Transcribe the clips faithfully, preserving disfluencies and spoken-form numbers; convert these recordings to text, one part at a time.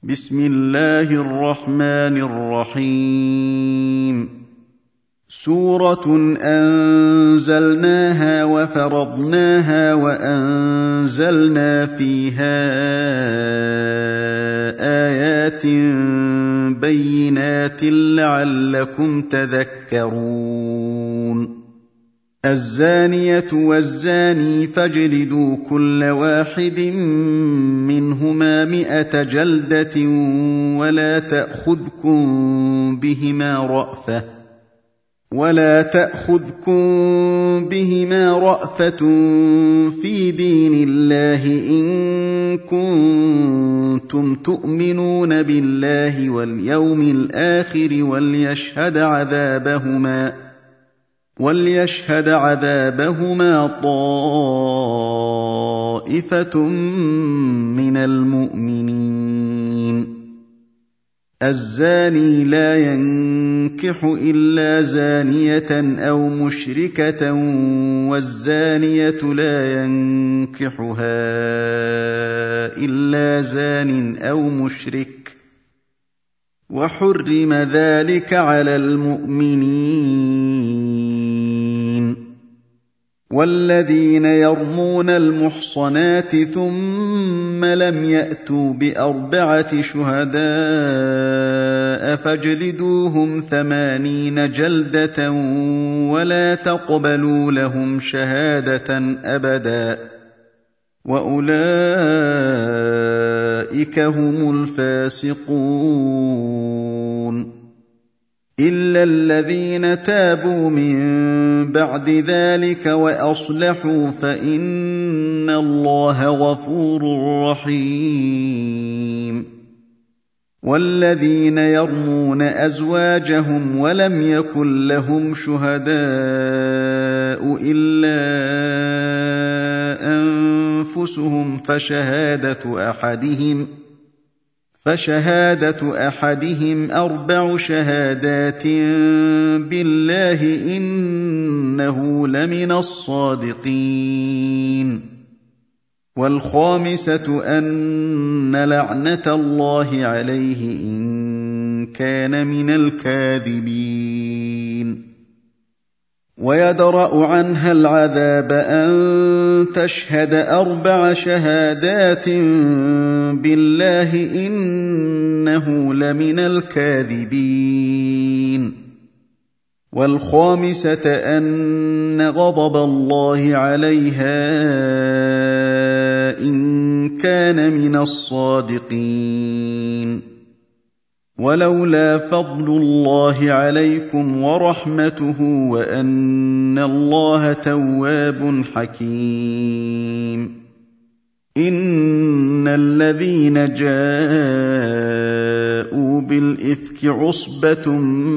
بسم الله الرحمن الرحيم سورة أنزلناها وفرضناها وأنزلنا فيها آيات بينات لعلكم تذكرون الزانية والزاني فاجلدوا كل واحد منهما مئة جلدة ولا تأخذكم بهما رأفة ولا تأخذكم بهما رأفة في دين الله إن كنتم تؤمنون بالله واليوم الآخر وليشهد عذابهما وليشهد عذابهما طائفة من المؤمنين الزاني لا ينكح إلا زانية أو مشركة والزانية لا ينكحها إلا زان أو مشرك وحرم ذلك على المؤمنين والذين يرمون المحصنات ثم لم يأتوا بأربعة شهداء فاجلدوهم ثمانين جلدة ولا تقبلوا لهم شهادة أبدا وأولئك هم الفاسقون إلا الذين تابوا من بعد ذلك وأصلحوا فإن الله غفور رحيم والذين يرمون أزواجهم ولم يكن لهم شهداء إلا أنفسهم فشهادة أحدهم فشهادة أحدهم أربع شهادات بالله إنه لمن الصادقين والخامسة أن لعنة الله عليه إن كان من الكاذبين ويدرأ عنها العذاب أن تشهد أربع شهادات بالله إنه لمن الكاذبين والخامسة أن غضب الله عليها إن كان من الصادقين ولولا فضل الله عليكم ورحمته وأن الله تواب حكيم إن الذين جاءوا بالإفك عصبة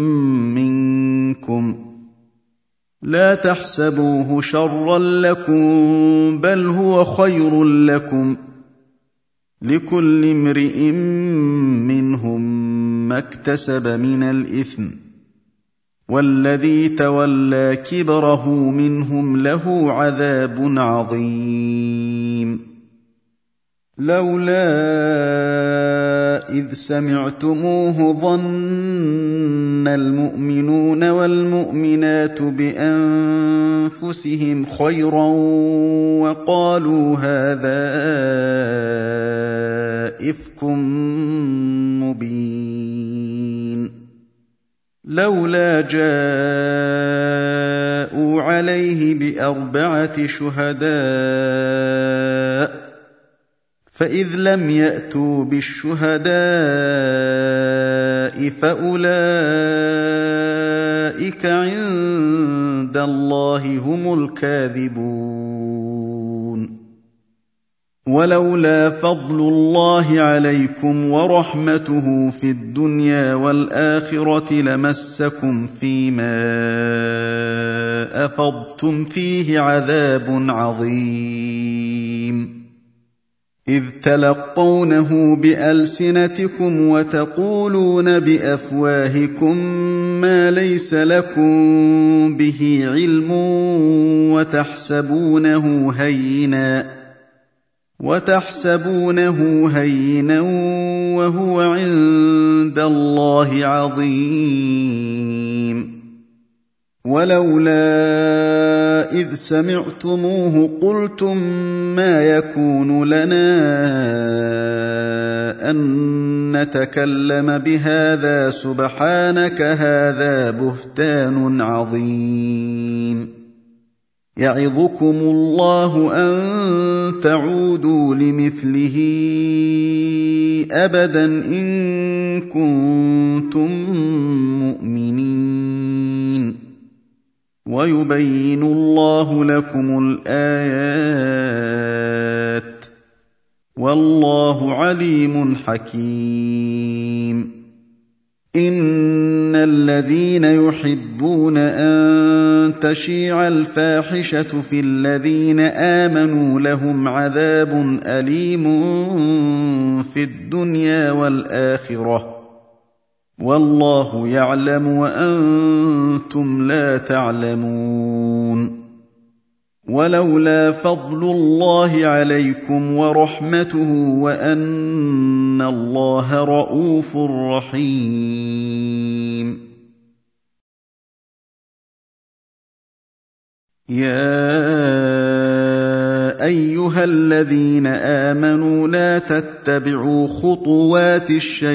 منكم لا تحسبوه شرا لكم بل هو خير لكم لكل امرئ منهم ما اكتسب من الإثم والذي تولى كبره منهم له عذاب عظيم لولا إذ سمعتموه ظن المؤمنون والمؤمنات بأنفسهم خيرا وقالوا هذا إفك مبين لولا جاءوا عليه بأربعة شهداء فإذ لم يأتوا بالشهداء فأولئك عند الله هم الكاذبون ولولا فضل الله عليكم ورحمته في الدنيا والآخرة لمسكم فيما أفضتم فيه عذاب عظيم إذ تلقونه بألسنتكم وتقولون بأفواهكم ما ليس لكم به علم وتحسبونه هينا وتحسبونه هينا وهو عند الله عظيم ولولا إذ سمعتموه قلتم ما يكون لنا أن نتكلم بهذا سبحانك هذا بهتان عظيم يعظكم الله أن تعودوا لمثله أبدا إن كنتم مؤمنين ويبين الله لكم الآيات والله عليم حكيم إن الذين يحبون أن تشيع الفاحشة في الذين آمنوا لهم عذاب أليم في الدنيا والآخرة والله يعلم وأنتم لا تعلمون ولولا فضل الله عليكم ورحمته وأن الله رءوف رحيم يا أيها الذين آمنوا لا تتبعوا خطوات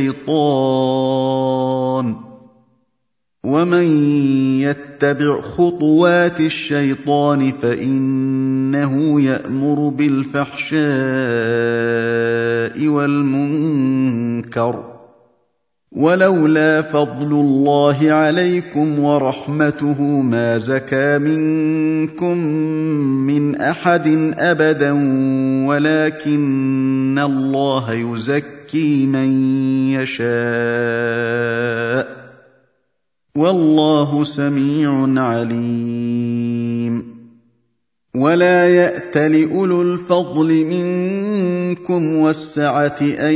الشيطان ومن يتبع خطوات الشيطان فإنه يأمر بالفحشاء والمنكر ولولا فضل الله عليكم ورحمته ما زكى منكم من أحد أبدا ولكن الله يزكي من يشاء والله سميع عليم ولا يأتل أولو الفضل منكم والسعة أن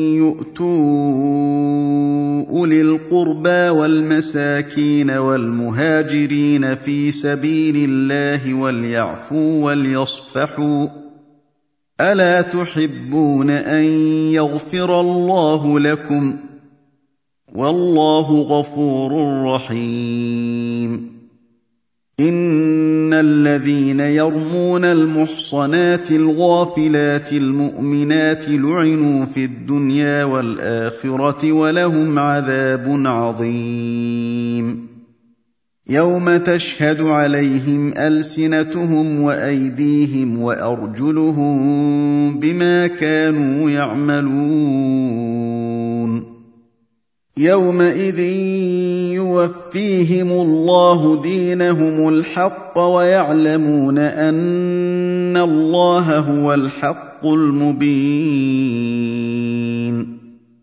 يؤتوا أولي القربى والمساكين والمهاجرين في سبيل الله وليعفوا وليصفحوا ألا تحبون أن يغفر الله لكم والله غفور رحيم إن الذين يرمون المحصنات الغافلات المؤمنات لعنوا في الدنيا والآخرة ولهم عذاب عظيم يوم تشهد عليهم ألسنتهم وأيديهم وأرجلهم بما كانوا يعملون يومئذ يوفيهم الله دينهم الحق ويعلمون أن الله هو الحق المبين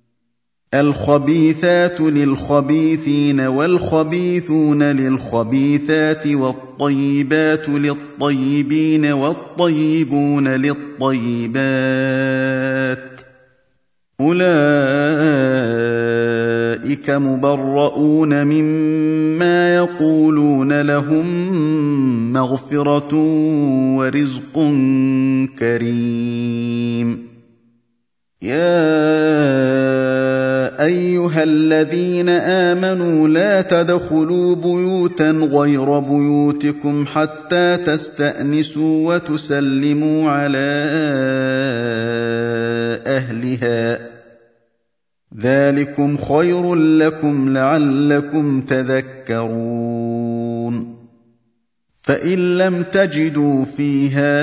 الخبيثات للخبيثين والخبيثون للخبيثات والطيبات للطيبين والطيبون للطيبات أولئك مبرؤون مما يقولون لهم مغفرة ورزق كريم يا أيها الذين آمنوا لا تدخلوا بيوتا غير بيوتكم حتى تستأنسوا وتسلموا على أهلها ذلكم خير لكم لعلكم تذكرون فإن لم تجدوا فيها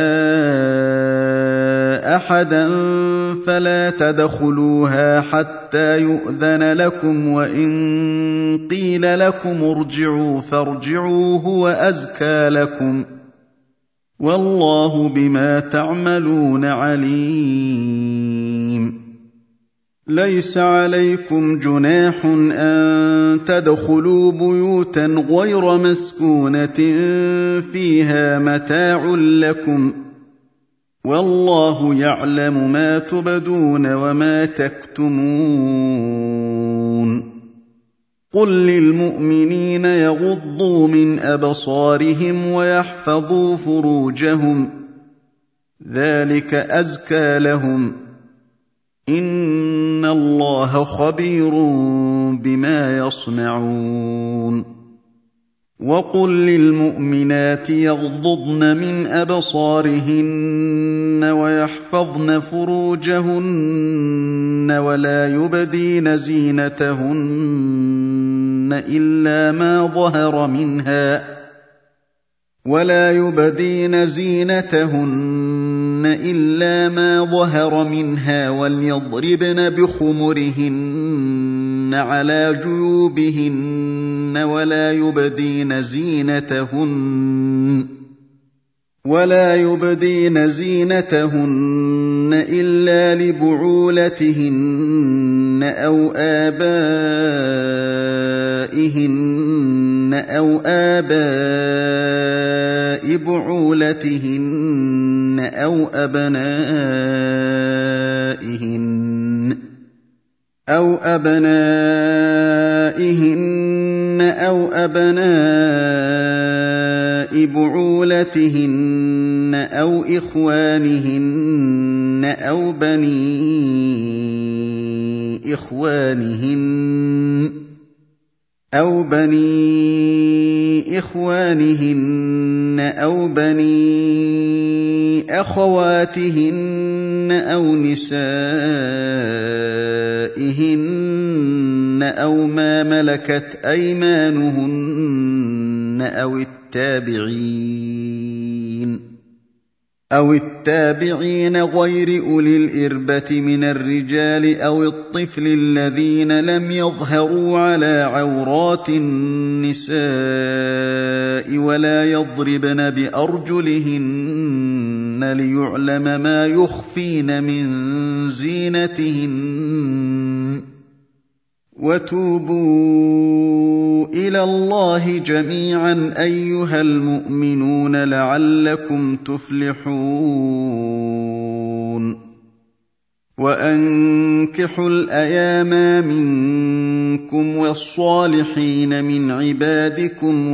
أحدا فلا تدخلوها حتى يؤذن لكم وإن قيل لكم ارجعوا فارجعوا هو أزكى لكم والله بما تعملون عليم ليس عليكم جناح أن تدخلوا بيوتا غير مسكونة فيها متاع لكم والله يعلم ما تبدون وما تكتمون قل للمؤمنين يغضوا من أبصارهم ويحفظوا فروجهم ذلك أزكى لهم إن الله خبير بما يصنعون وقل للمؤمنات يغضضن من أبصارهن ويحفظن فروجهن ولا يبدين زينتهن إلا ما ظهر منها ولا يبدين زينتهن إلا ما ظهر منها وليضربن بخمرهن على جيوبهن ولا يبدين زينتهن ولا يبدين زينتهن إلا لبعولتهن أو آبائهن أو آباء بعولتهن أو أبنائهن أو أبنائهن أو أبناء بعولتهن أو إخوانهن أو بني إخوانهن أو بني إخوانهن أو بني أخواتهن أو نسائهن أو ما ملكت أيمانهن أو التابعين أو التابعين غير أولي الإربة من الرجال أو الطفل الذين لم يظهروا على عورات النساء ولا يضربن بأرجلهن ليعلم ما يخفين من زينتهن وتوبوا إلى الله جميعا أيها المؤمنون لعلكم تفلحون وأنكحوا الأيام منكم والصالحين من عبادكم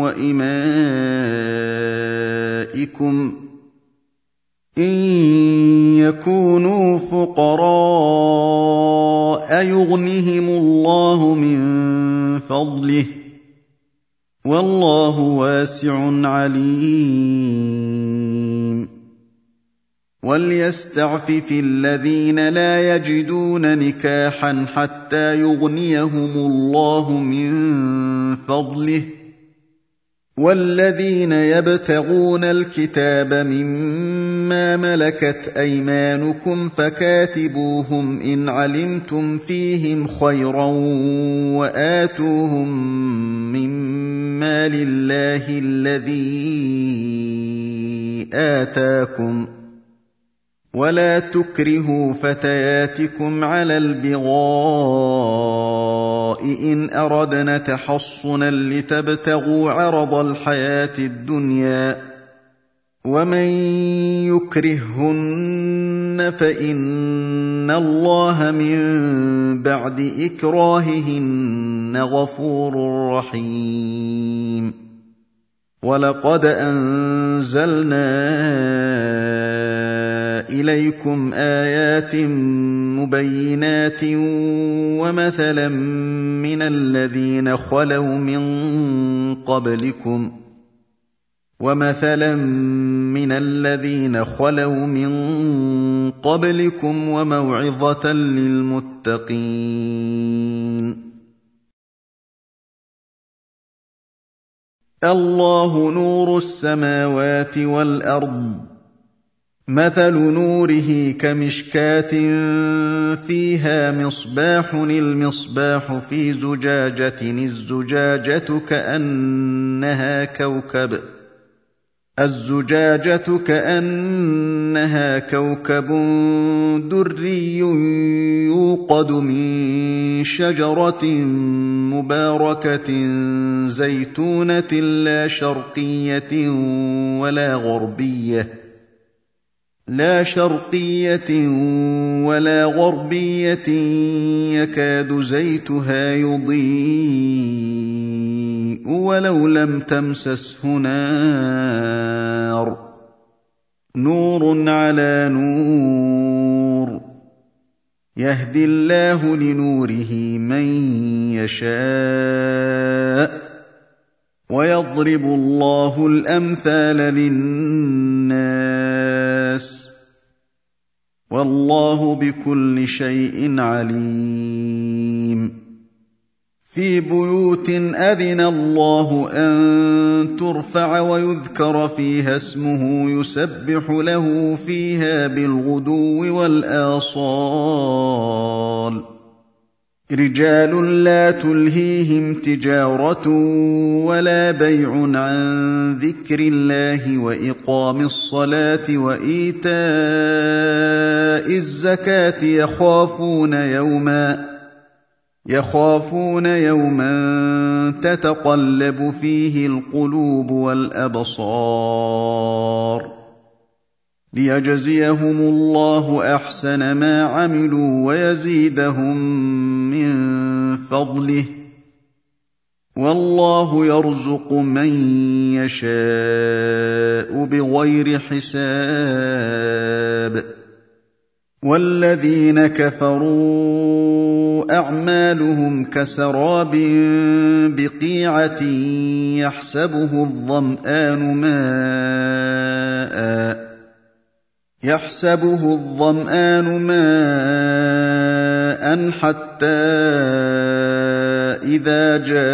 وإمائكم إن يكونوا فقراء يغنهم الله من فضله والله واسع عليم وليستعفف الذين لا يجدون نكاحا حتى يغنيهم الله من فضله والذين يبتغون الكتاب مما ملكت أيمانكم فكاتبوهم إن علمتم فيهم خيرا وآتوهم مما لله الذي آتاكم ولا تكرهوا فتياتكم على البغاء إن أردنا تحصنا لتبتغوا عرض الحياة الدنيا ومن يكرههن فإن الله من بعد إكراههن غفور رحيم ولقد أنزلنا إليكم آيات مبينات ومثلا من الذين خلوا من قبلكم ومثلا من الذين خلوا من قبلكم وموعظة للمتقين الله نور السماوات والأرض مثل نوره كمشكاة فيها مصباح المصباح في زجاجة الزجاجة كأنها كوكب الزجاجة كأنها كوكب دري يوقد من شجرة مباركة زيتونة لا شرقية ولا غربية لا شرقية ولا غربية يكاد زيتها يضيء ولو لم تمسسه نار نور على نور يهدي الله لنوره من يشاء ويضرب الله الأمثال للناس والله بكل شيء عليم في بيوت أذن الله أن ترفع ويذكر فيها اسمه يسبح له فيها بالغدو والآصال رجال لا تلهيهم تجارة ولا بيع عن ذكر الله وإقام الصلاة وإيتاء الزكاة يخافون يوما يخافون يوما تتقلب فيه القلوب والأبصار ليجزيهم الله أحسن ما عملوا ويزيدهم من فضله والله يرزق من يشاء بغير حساب والذين كفروا أعمالهم كسراب بقيعة يحسبه الظمآن ماءً يحسبه الظمآن ماءً حتى إذا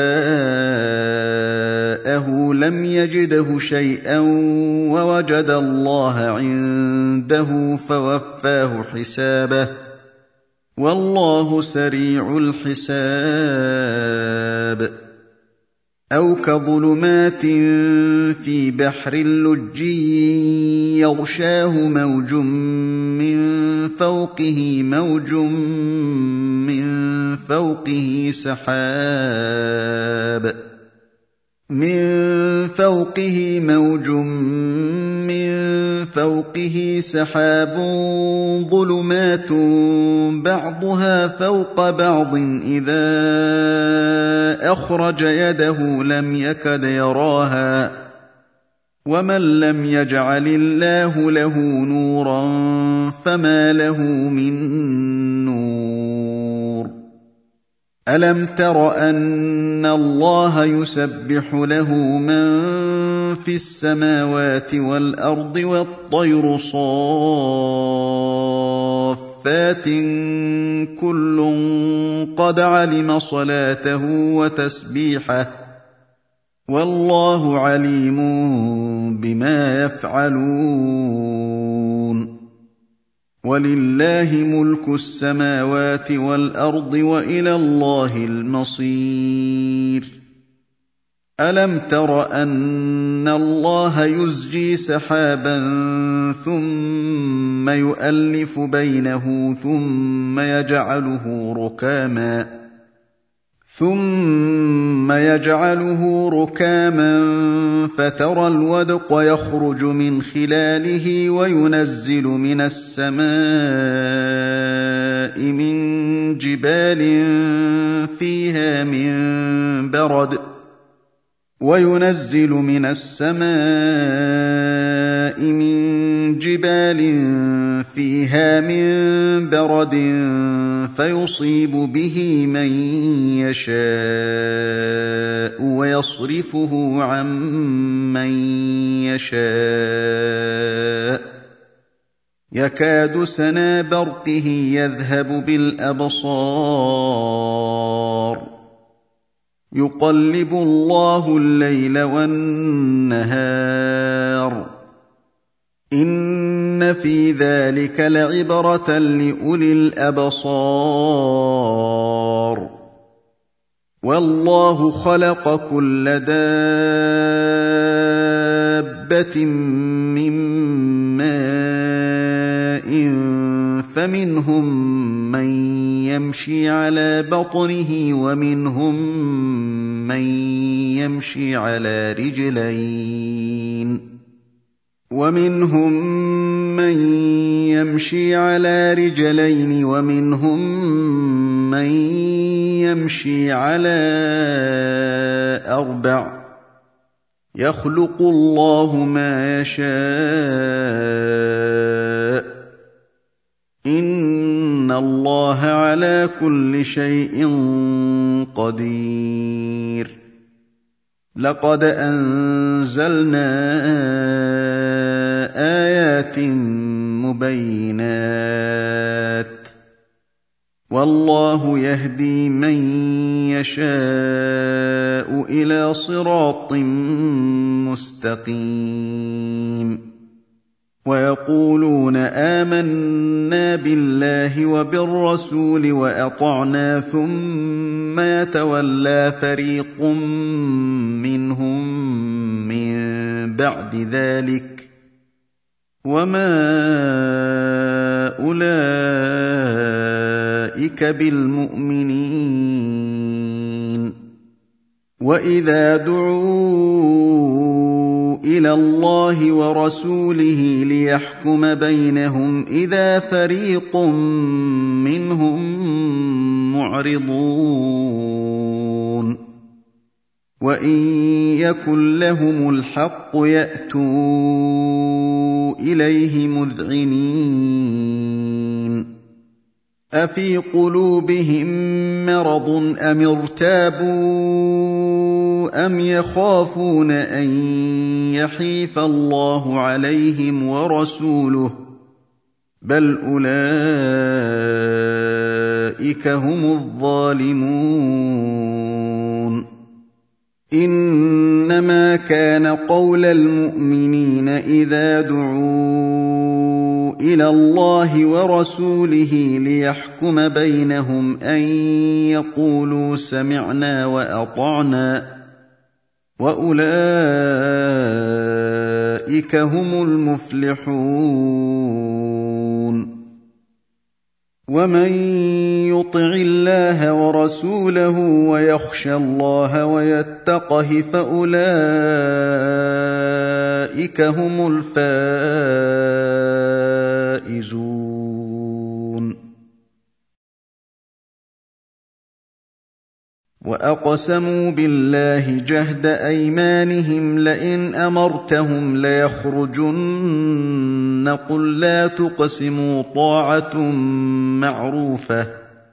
جاءه لم يجده شيئا ووجد الله عنده فوفاه حسابه والله سريع الحساب أو كظلمات في بحر لجي يغشاه موج من فوقه موج من فوقه سحاب من فوقه موج من فوقه سحاب ظلمات بعضها فوق بعض إذا أخرج يده لم يكد يراها ومن لم يجعل الله له نورا فما له من نور ألم تر أن الله يسبح له من في السماوات والأرض والطير صافات كل قد علم صلاته وتسبيحه والله عليم بما يفعلون ولله ملك السماوات والأرض وإلى الله المصير ألم تر أن الله يزجي سحابا ثم يؤلف بينه ثم يجعله ركاما ثم يجعله ركاما فترى الودق يخرج من خلاله وينزل من السماء من جبال فيها من برد وينزل من السماء من جبال فيها من برد فيصيب به من يشاء ويصرفه عن من يشاء يكاد سنا برقه يذهب بالأبصار يقلب الله الليل والنهار إن في ذلك لعبرة لأولي الأبصار والله خلق كل دابة من ماء فمنهم من يمشي على بطنه ومنهم من يمشي على رجلين ومنهم من يمشي على رجلين ومنهم من يمشي على أربع يخلق الله ما يشاء إن الله على كل شيء قدير لقد أنزلنا آيات مبينات والله يهدي من يشاء إلى صراط مستقيم ويقولون آمنا بالله وبالرسول وأطعنا ثم يتولى فريق منهم من بعد ذلك وما أولئك بالمؤمنين وإذا دعوا إلى الله ورسوله ليحكم بينهم إذا فريق منهم معرضون وإن يكن لهم الحق يأتوا إليه مذعنين أفي قلوبهم مرض أم ارتابوا أم يخافون أن يحيف الله عليهم ورسوله بل أولئك هم الظالمون إنما كان قول المؤمنين إذا دعوا إلى الله ورسوله ليحكم بينهم أن يقولوا سمعنا وأطعنا وأولئك هم المفلحون ومن يطع الله ورسوله ويخشى الله ويتقه فأولئك هم الفائزون وأقسموا بالله جهد أيمانهم لئن أمرتهم ليخرجن قل لا تقسموا طاعة معروفة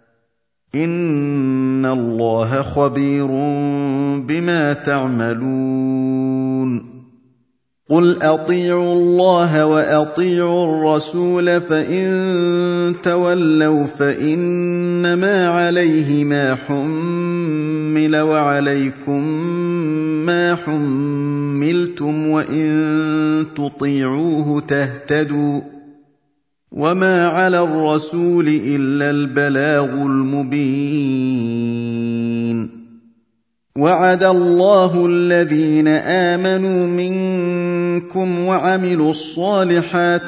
إن الله خبير بما تعملون قل أطيعوا الله وأطيعوا الرسول فإن تولوا فإنما عليه ما حمل وعليكم ما حملتم وإن تطيعوه تهتدوا وما على الرسول إلا البلاغ المبين وعد الله الذين آمنوا منكم وعملوا الصالحات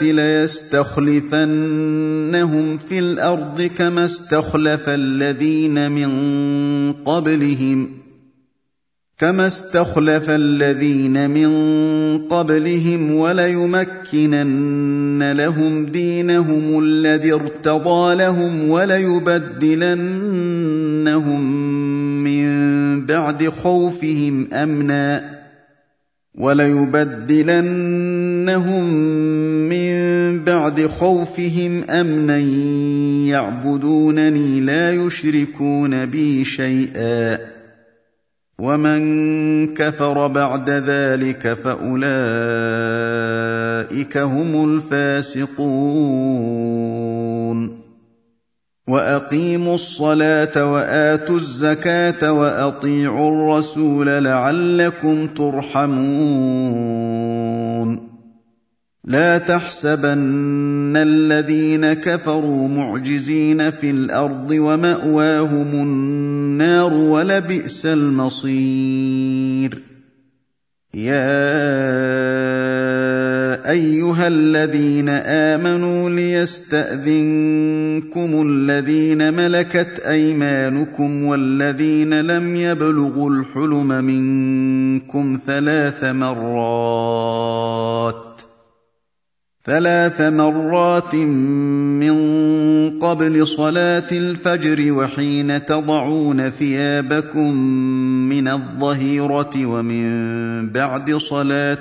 ليستخلفنهم في الأرض كما استخلف الذين من قبلهم كما استخلف الذين من قبلهم وليمكنن لهم دينهم الذي ارتضى لهم وليبدلنهم من بعد خوفهم أمنا وليبدلنهم من بعد خوفهم أمنا يعبدونني لا يشركون بي شيئا ومن كفر بعد ذلك فأولئك هم الفاسقون وأقيموا الصلاة وآتوا الزكاة وأطيعوا الرسول لعلكم ترحمون لا تحسبن الذين كفروا معجزين في الأرض ومأواهم النار ولبئس المصير يا أيها الذين آمنوا ليستأذنكم الذين ملكت أيمانكم والذين لم يبلغوا الحلم منكم ثلاث مرات ثلاث مرات من قبل صلاة الفجر وحين تضعون ثيابكم من الظهيرة ومن بعد صلاة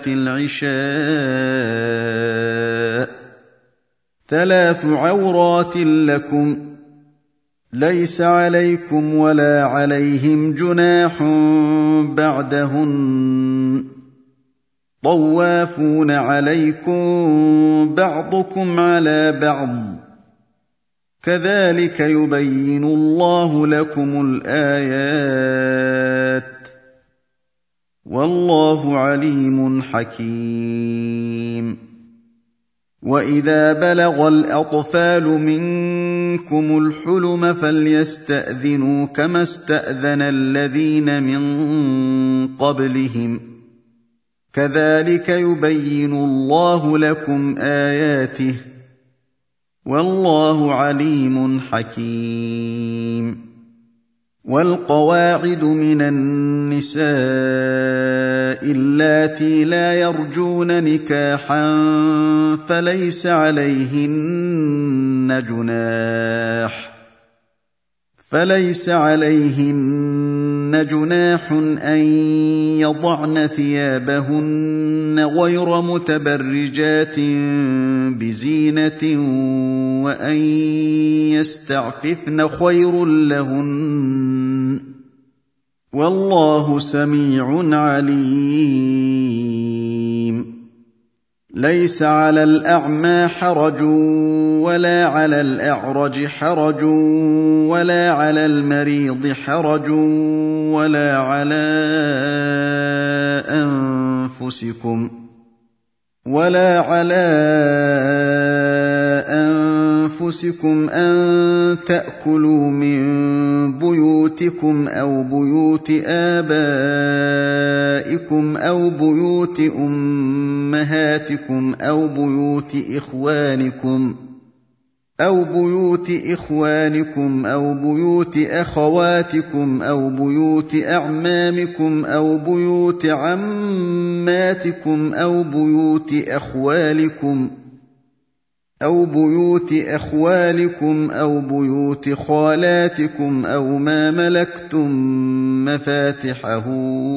العشاء ثلاث عورات لكم ليس عليكم ولا عليهم جناح بعدهن طوافون عليكم بعضكم على بعض كذلك يبين الله لكم الآيات والله عليم حكيم وإذا بلغ الأطفال منكم الحلم فليستأذنوا كما استأذن الذين من قبلهم كذلك يبين الله لكم آياته والله عليم حكيم والقواعد من النساء اللاتي لا يرجون نكاحا فليس عليهن جناح فليس عليهن جناح أن يضعن ثيابهن غير متبرجات بزينة وأن يستعففن خير لهن والله سميع عليم ليس على الأعمى حرج ولا على الأعرج حرج ولا على المريض حرج ولا على أنفسكم ولا على أنفسكم أن تأكلوا من بيوتكم أو بيوت آبائكم أو بيوت أمهاتكم أو بيوت إخوانكم أو بيوت إخوانكم أو بيوت أخواتكم أو بيوت أعمامكم أو بيوت عماتكم أو بيوت أخوالكم أو بيوت أخوالكم أو بيوت خالاتكم أو ما ملكتم مفاتحه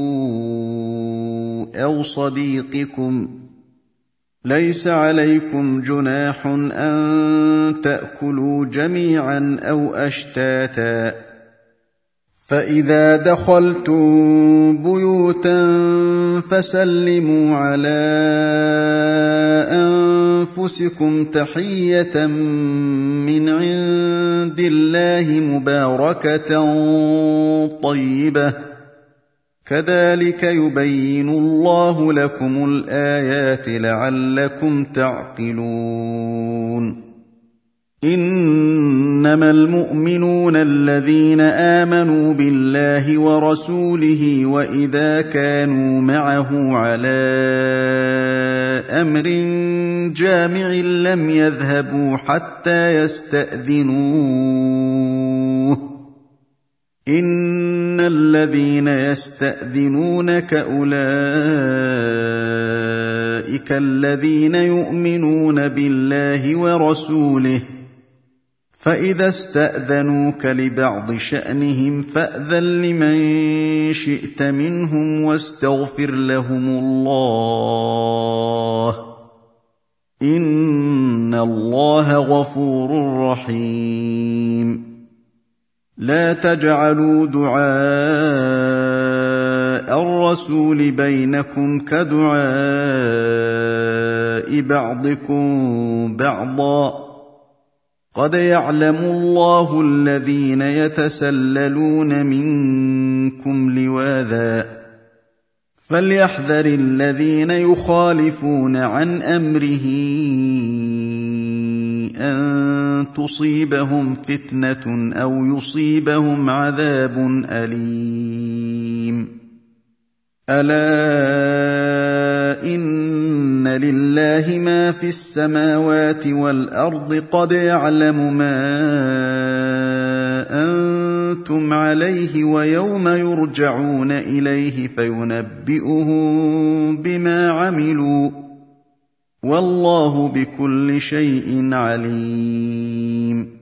أو صديقكم ليس عليكم جناح أن تأكلوا جميعا أو أشتاتا فإذا دخلتم بيوتا فسلموا على أنفسكم تحية من عند الله مباركة طيبة كذلك يبين الله لكم الآيات لعلكم تعقلون إنما المؤمنون الذين آمنوا بالله ورسوله وإذا كانوا معه على أمر جامع لم يذهبوا حتى يستأذنوه إن الذين يستأذنونك أولئك الذين يؤمنون بالله ورسوله فإذا استأذنوك لبعض شأنهم فأذن لمن شئت منهم واستغفر لهم الله إن الله غفور رحيم لا تجعلوا دعاء الرسول بينكم كدعاء بعضكم بعضا قد يعلم الله الذين يتسللون منكم لواذا فليحذر الذين يخالفون عن أمره أن تصيبهم فتنة أو يصيبهم عذاب أليم ألا إن لله ما في السماوات والأرض قد يعلم ما أنتم عليه ويوم يرجعون إليه فينبئهم بما عملوا وَاللَّهُ بِكُلِّ شَيْءٍ عَلِيمٌ